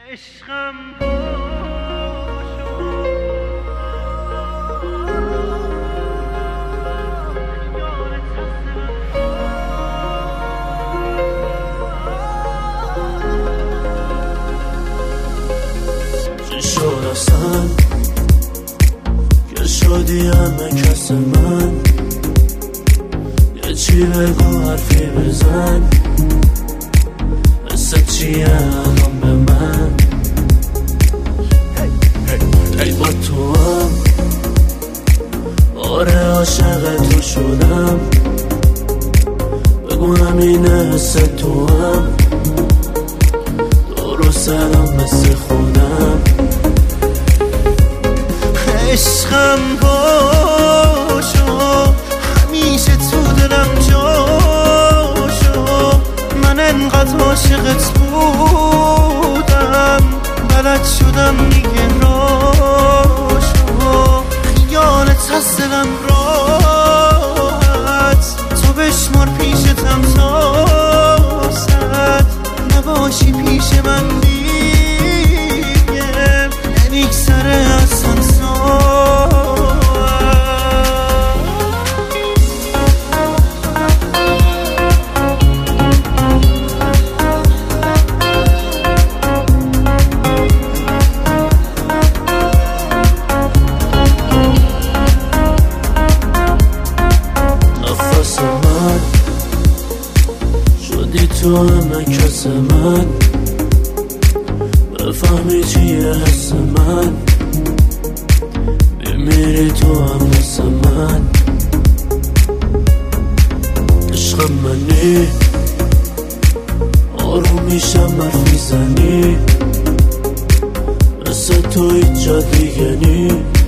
عشقم چی شد اصلا که شدی همه کس من؟ یه چی بگو حرفی بزن، مثل چیه الان به من؟ ای با تو هم آره عاشق تو شدم، بگو همینه حس تو هم درستم مثل خودم. عشقم باشو همیشه تو دلم جاشو، من انقدر عاشقت بودم بلد شدم دیگه راشو، خیالت از دلم راحت، تو بشمار پیشتم تا نباشی پیش من دیگه نمیگذره اصلا نفس من شدی تو همه کس من، بفهمی چیه حس من، بمیری تو هم مثل من. عشق منی آروم میشم حرف میزنی، مثل تو هیچ جا دیگه نی.